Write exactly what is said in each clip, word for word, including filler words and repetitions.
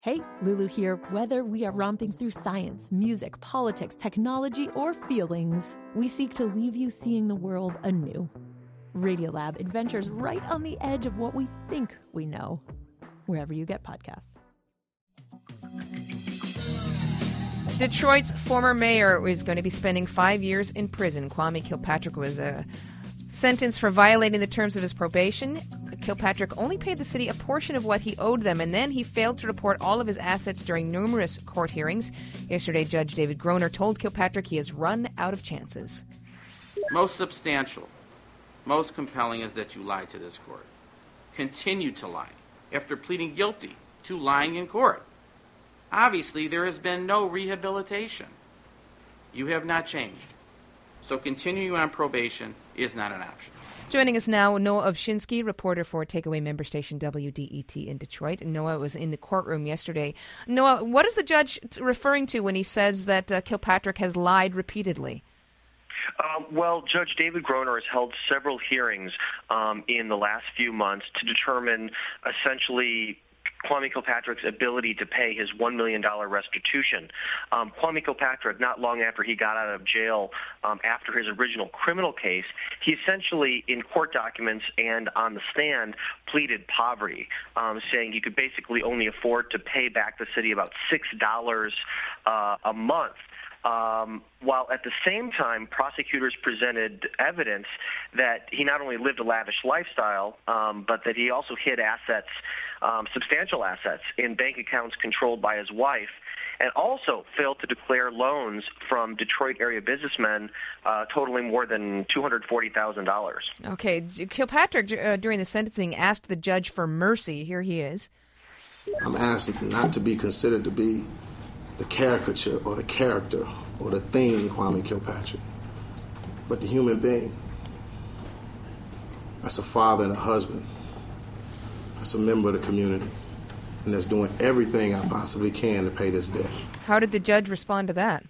Hey, Lulu here. Whether we are romping through science, music, politics, technology, or feelings, we seek to leave you seeing the world anew. Radiolab adventures right on the edge of what we think we know, wherever you get podcasts. Detroit's former mayor is going to be spending five years in prison. Kwame Kilpatrick was uh, sentenced for violating the terms of his probation. Kilpatrick only paid the city a portion of what he owed them, and then he failed to report all of his assets during numerous court hearings. Yesterday, Judge David Groner told Kilpatrick he has run out of chances. Most substantial, most compelling is that you lied to this court. Continue to lie after pleading guilty to lying in court. Obviously, there has been no rehabilitation. You have not changed. So continuing on probation is not an option. Joining us now, Noah Ovchinsky, reporter for Takeaway member station W D E T in Detroit. Noah was in the courtroom yesterday. Noah, what is the judge referring to when he says that uh, Kilpatrick has lied repeatedly? Uh, well, Judge David Groner has held several hearings um, in the last few months to determine essentially Kwame Kilpatrick's ability to pay his one million dollars restitution. Um, Kwame Kilpatrick, not long after he got out of jail um, after his original criminal case, he essentially, in court documents and on the stand, pleaded poverty, um, saying he could basically only afford to pay back the city about six dollars uh, a month. Um, while at the same time, prosecutors presented evidence that he not only lived a lavish lifestyle, um, but that he also hid assets, um, substantial assets, in bank accounts controlled by his wife, and also failed to declare loans from Detroit area businessmen uh, totaling more than two hundred forty thousand dollars. Okay, Kilpatrick, uh, during the sentencing, asked the judge for mercy. Here he is. I'm asked not to be considered to be the caricature or the character or the thing Kwame Kilpatrick, but the human being. That's a father and a husband. That's a member of the community, and that's doing everything I possibly can to pay this debt. How did the judge respond to that?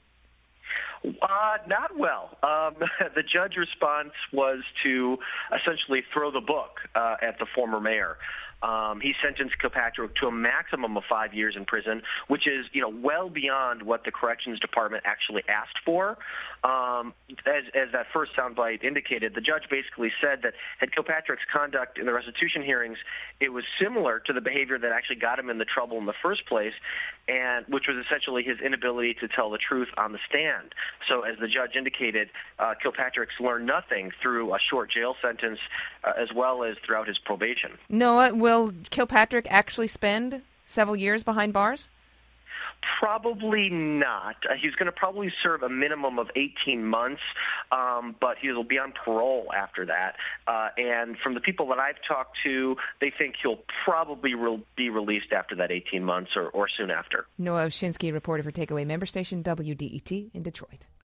Uh, not well. Um, the judge's response was to essentially throw the book uh, at the former mayor. Um, he sentenced Kilpatrick to a maximum of five years in prison, which is, you know, well beyond what the Corrections Department actually asked for. Um, as, as that first soundbite indicated, the judge basically said that had Kilpatrick's conduct in the restitution hearings, it was similar to the behavior that actually got him in the trouble in the first place, and which was essentially his inability to tell the truth on the stand. So as the judge indicated, uh, Kilpatrick's learned nothing through a short jail sentence uh, as well as throughout his probation. Noah, will Kilpatrick actually spend several years behind bars? Probably not. Uh, he's going to probably serve a minimum of eighteen months, um, but he'll be on parole after that. Uh, and from the people that I've talked to, they think he'll probably re- be released after that eighteen months or, or soon after. Noah Ovchinsky, reporter for Takeaway member station W D E T in Detroit.